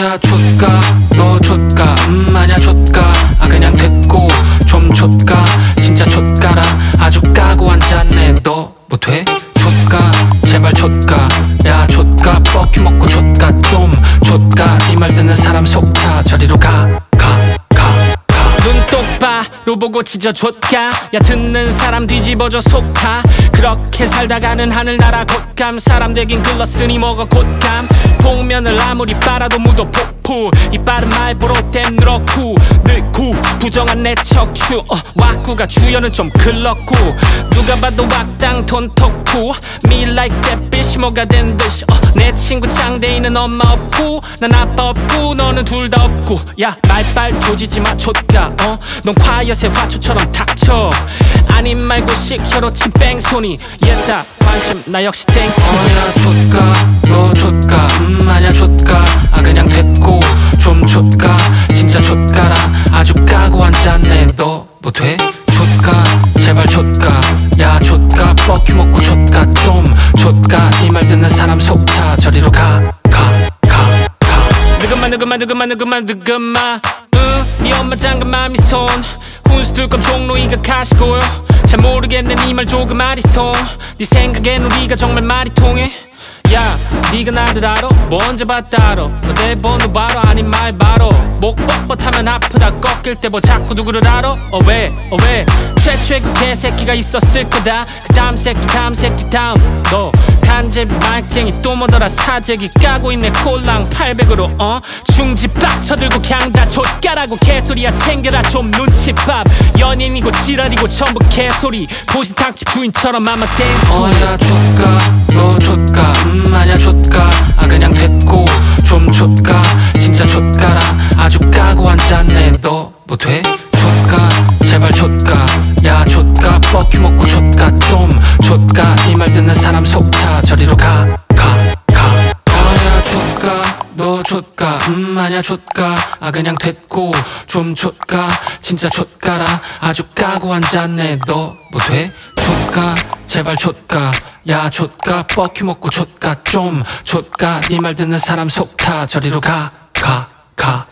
야 좆가 너 좆가 아냐 좆가 아 그냥 됐고 좀 좆가 진짜 좆가라 아주 까고 앉았네 너 뭐 돼? 좆가 제발 좆가 야 좆가 뻑큐 먹고 좆가 좀 좆가 이 말 듣는 사람 속 타 저리로 가 눈 똑바로 보고 짖어 좆가 야 듣는 사람 뒤집어져 속타 그렇게 살다가는 하늘나라 곶감 사람 되긴 글렀으니 먹어 곶감 복면을 아무리 빨아도 묻어 폭포 이 빠른 말보로 댐 늘었고 늙고 부정한 내 척추 왁구가 주연은 좀 글렀고 누가 봐도 왁당 돈톡쿠 Me like that bitch 뭐가 된 듯이 내 친구 장대인은 엄마 없고 난 아빠 없고 너는 둘 다 없고 야 말빨 조지지마 좆가 넌 콰이엇의 화초처럼 닥쳐 아님 말고 식혀로 친 뺑소니 얘다 관심 나 역시 땡스 야 좆가 너 좆가 아냐 좆가 아 그냥 됐고 좀 좆가 진짜 좆가라 아주 까고 앉았네 너 뭐 돼? 좆가 제발 좆가 야 좆가 뻑큐 먹고 좆가 좀 좆가 이 말 듣는 사람 속 타 저리로 가 느그마 네 엄마 장갑만 미손 훈수 둘건 종로이가 가시고요 잘 모르겠네 네 말 조금 아리송 네 생각엔 우리가 정말 말이 통해 야 네가 나를 알아? 뭐 언제 봤다 알아 너 내 번호 바로 아닌 말 바로 목 뻣뻣하면 아프다 꺾일 때 뭐 자꾸 누구를 알아? 왜 최초의 그 개새끼가 있었을 거다 그 다음 새끼 다음 너 간제비 마약쟁이 또 뭐더라 사재기 까고 있네 꼴랑 800으로 중지 빡쳐들고 그냥 다 좆가라고 개소리야 챙겨라 좀 눈치밥 연인이고 지랄이고 전부 개소리 보신탕집 주인처럼 아마 댄스 야 좆가 너 좆가 아냐 좆가 아 그냥 됐고 좀 좆가 진짜 좆가라 아주 까고 앉았네 너 뭐 돼? 좆가 제발 좆가 야 좆가 뻑큐 먹고 좆가 좀 좆가 이 말 듣는 사람 속 타 저리로 가 야 좆가 너 좆가 아냐 좆가 아 그냥 됐고 좀 좆가 진짜 좆가라 아주 까고 앉았네 너 뭐 돼? 좆가 제발 좆가 야 좆가 뻑큐 먹고 좆가 좀 좆가 이 말 듣는 사람 속 타 저리로 가